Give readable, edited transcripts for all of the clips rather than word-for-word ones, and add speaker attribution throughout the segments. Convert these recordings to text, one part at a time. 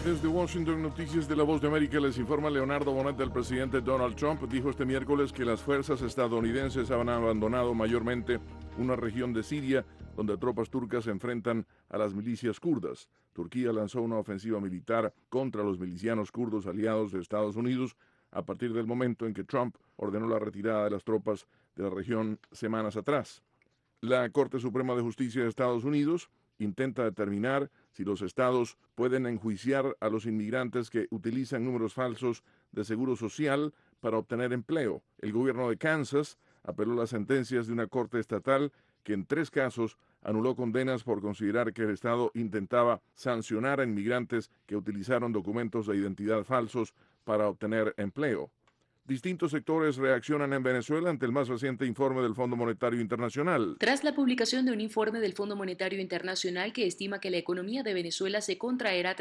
Speaker 1: Desde Washington, Noticias de la Voz de América, les informa Leonardo Bonet. Del presidente Donald Trump dijo este miércoles que las fuerzas estadounidenses han abandonado mayormente una región de Siria donde tropas turcas se enfrentan a las milicias kurdas. Turquía lanzó una ofensiva militar contra los milicianos kurdos aliados de Estados Unidos a partir del momento en que Trump ordenó la retirada de las tropas de la región semanas atrás. La Corte Suprema de Justicia de Estados Unidos intenta determinar si los estados pueden enjuiciar a los inmigrantes que utilizan números falsos de seguro social para obtener empleo. El gobierno de Kansas apeló las sentencias de una corte estatal que en 3 casos anuló condenas por considerar que el estado intentaba sancionar a inmigrantes que utilizaron documentos de identidad falsos para obtener empleo. Distintos sectores reaccionan en Venezuela ante el más reciente informe del Fondo Monetario Internacional.
Speaker 2: Tras la publicación de un informe del Fondo Monetario Internacional que estima que la economía de Venezuela se contraerá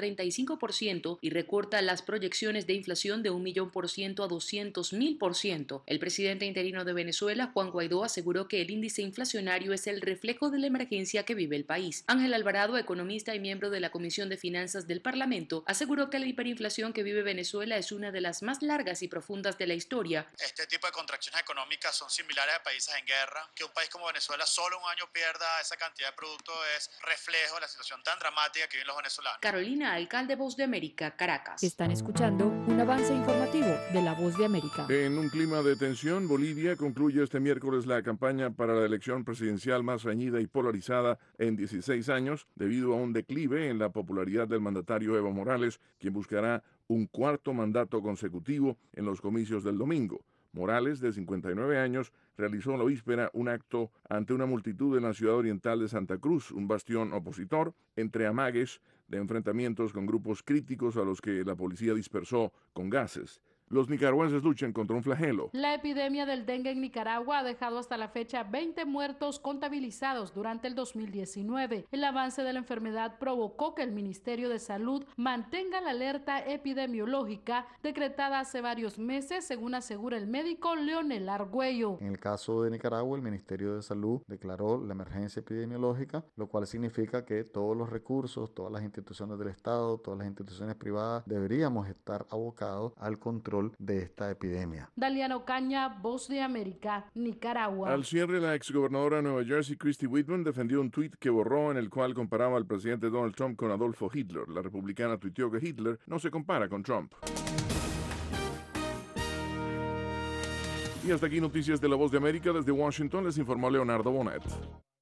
Speaker 2: 35% y recorta las proyecciones de inflación de 1.000.000% a 200.000%, el presidente interino de Venezuela, Juan Guaidó, aseguró que el índice inflacionario es el reflejo de la emergencia que vive el país. Ángel Alvarado, economista y miembro de la Comisión de Finanzas del Parlamento, aseguró que la hiperinflación que vive Venezuela es una de las más largas y profundas de la historia.
Speaker 3: Este tipo de contracciones económicas son similares a países en guerra. Que un país como Venezuela solo un año pierda esa cantidad de producto es reflejo de la situación tan dramática que viven los venezolanos.
Speaker 2: Carolina Alcalde, Voz de América, Caracas.
Speaker 4: Están escuchando un avance informativo de la Voz de América.
Speaker 1: En un clima de tensión, Bolivia concluye este miércoles la campaña para la elección presidencial más reñida y polarizada en 16 años, debido a un declive en la popularidad del mandatario Evo Morales, quien buscará un 4º mandato consecutivo en los comicios del domingo. Morales, de 59 años, realizó en la víspera un acto ante una multitud en la ciudad oriental de Santa Cruz, un bastión opositor, entre amagues de enfrentamientos con grupos críticos a los que la policía dispersó con gases. Los nicaragüenses luchan contra un flagelo.
Speaker 5: La epidemia del dengue en Nicaragua ha dejado hasta la fecha 20 muertos contabilizados durante el 2019. El avance de la enfermedad provocó que el Ministerio de Salud mantenga la alerta epidemiológica decretada hace varios meses, según asegura el médico Leonel Argüello.
Speaker 6: En el caso de Nicaragua, el Ministerio de Salud declaró la emergencia epidemiológica, lo cual significa que todos los recursos, todas las instituciones del Estado, todas las instituciones privadas, deberíamos estar abocados al control de esta epidemia.
Speaker 5: Daliano Caña, Voz de América, Nicaragua.
Speaker 1: Al cierre, la exgobernadora de Nueva Jersey, Christy Whitman, defendió un tuit que borró en el cual comparaba al presidente Donald Trump con Adolfo Hitler. La republicana tuiteó que Hitler no se compara con Trump. Y hasta aquí Noticias de la Voz de América. Desde Washington les informó Leonardo Bonet.